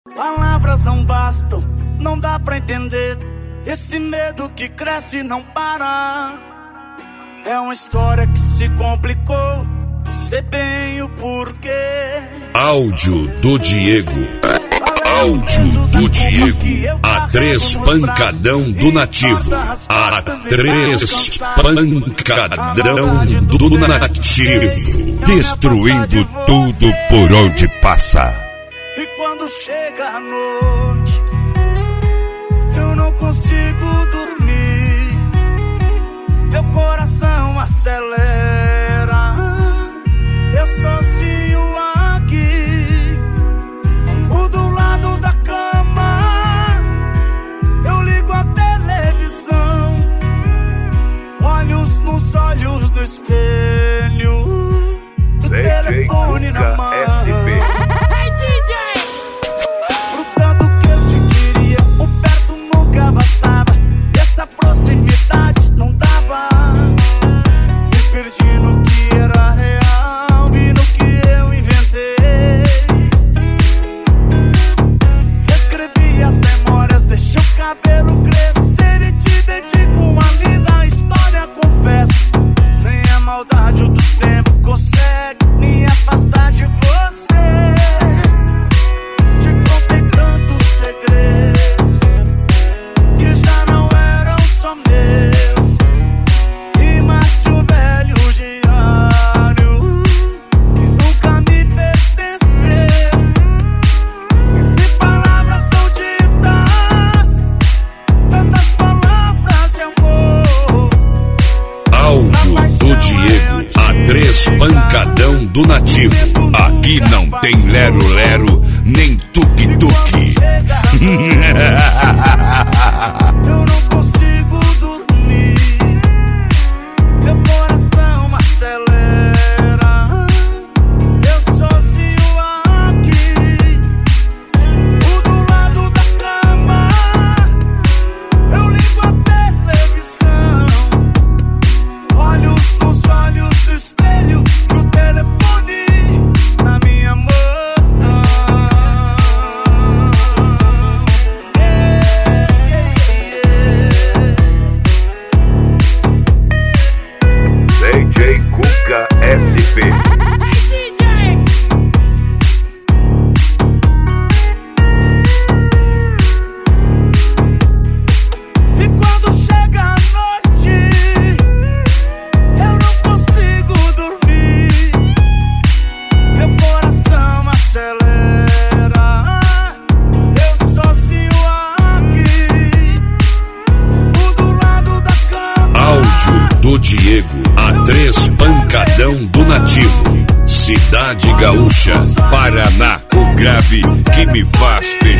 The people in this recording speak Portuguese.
Palavras não bastam, não dá pra entender. Esse medo que cresce e não para. É uma história que se complicou, sei bem o porquê. Áudio do Diego. Áudio do Diego. A 3 pancadão do nativo. A 3 pancadão do nativo. Destruindo tudo por onde passa. E quando chega a noite, eu não consigo dormir. Meu coração acelera. Eu sozinho aqui, do lado da cama. Eu ligo a televisão, olhos nos olhos do espelho, o telefone na mão. Pro tanto que eu te queria, o perto nunca bastava. Essa proximidade não dava. Me perdi no que era real e no que eu inventei. Escrevi as memórias, deixei o cabelo crescer e te dedico uma linda história, confesso. Nem a maldade do tempo consegue me afastar de você. Te contei tantos segredos que já não eram só meus. Rimas de um velho diário que nunca me pertenceu. E palavras não ditas, tantas palavras de amor. Áudio do Diego. A 3 pancadão do nativo. Aqui não tem lero-lero, nem tuque-tuque. Eu não consigo dormir, meu coração acelera. Eu sozinho aqui, do lado da cama. Eu ligo a televisão, olhos nos olhos do espelho, no telefone na minha mão. DJ Cuca SP. E quando chega a noite, eu não consigo dormir. Meu coração acelera. Eu sozinho aqui, do lado da cama. Áudio do Diego. A 3 pancadão do nativo. Cidade Gaúcha, Paraná. O grave que me faz feliz.